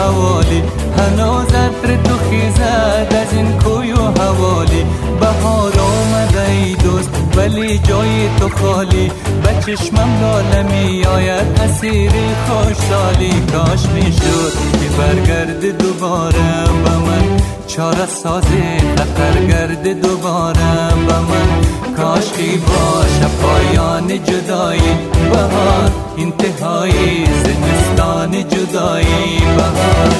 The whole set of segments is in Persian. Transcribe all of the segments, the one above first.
حوالی، هنوز عطر تو خیزد از این کوی و حوالی. بهار آمده ای دوست ولی جای تو خالی، به چشمم لاله می آید اسیر خوشحالی. کاش می شد که برگرد دوباره به من، چاره ساز خطر گرد دوباره به من. کاش که باشه پایان جدایی بهار، انتهای زمستان جدایی بهار.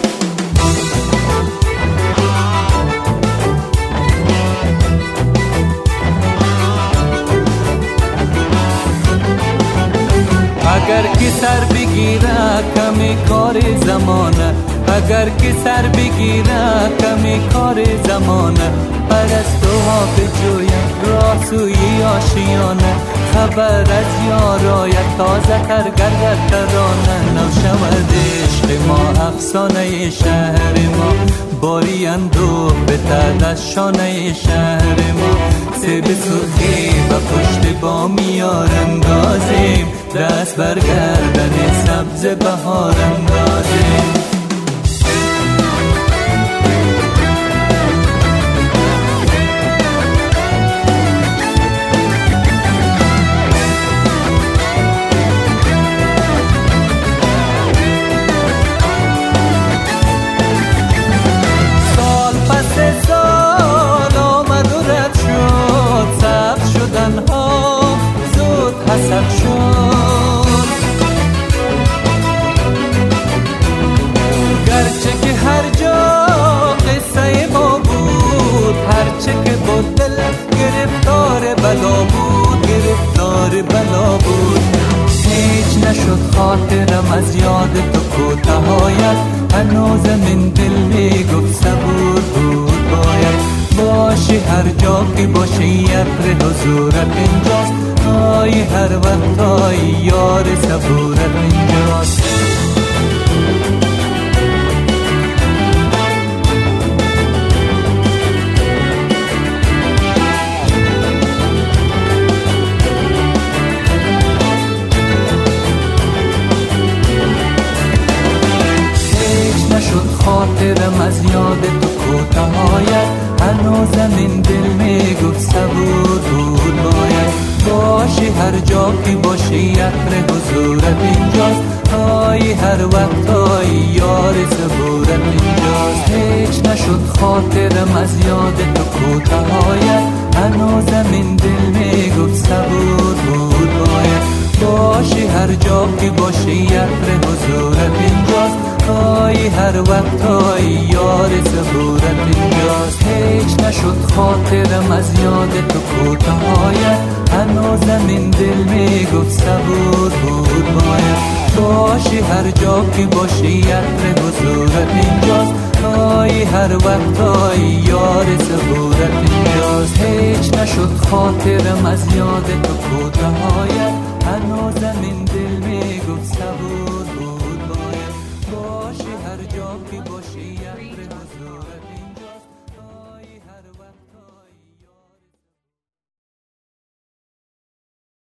اگر که سر بگیره کمی کار زمانه، اگر که سر بگیره کمی کار زمانه. پرستوها بجویم راه سوی آشیانه، خبر از یارایت تازه تر گردد ترانه. نو شود عشق ما افسانه شهر ما، باری اندوه بتد از شانه شهر ما. سیب سرخی و پشت بامیار اندازیم، دست برگردن سبز بهار اندازیم. سال پس سال آمد و رد شد، سبز شدن ها زود حسد شد. گرچه که هر جا قصه ما بود، هرچه که بود دل گرفتار بلا بود، گرفتار بلا بود. هیچ نشد خاطرم از یاد تو کوتاهایت، هنوز من دل می گفت صبور بود باید. باشی هر جا که باشی عطر حضورت اینجاست، آی هر وقت آی یار صبورت اینجاست. خاطرم از یاد تو کوتاهایت، هنوز من دل می گفت صبور بود باید. باشی هر جا که باشی عطر حضورت اینجاست، آی هر وقت آی یار صبورت اینجاست. هیچ نشد خاطرم از یاد تو کوتاهایت، هنوز من دل می گفت صبور بود باید. باشی هر جا که باشی عطر حضورت اینجاست، آی هر وقت آی یار صبورت اینجاست. هیچ نشد خاطرم از یاد تو کوتاهایت، هنوز من دل می گفت صبور بود باید. باشی هر جا که باشی عطر حضورت اینجاست، آی هر وقت آی یار صبورت اینجاست. هیچ نشد خاطرم از یاد تو کوتاهایت، هنوز من دل می گفت صبور بود باید. باشی هر جا که باشی عطر حضورت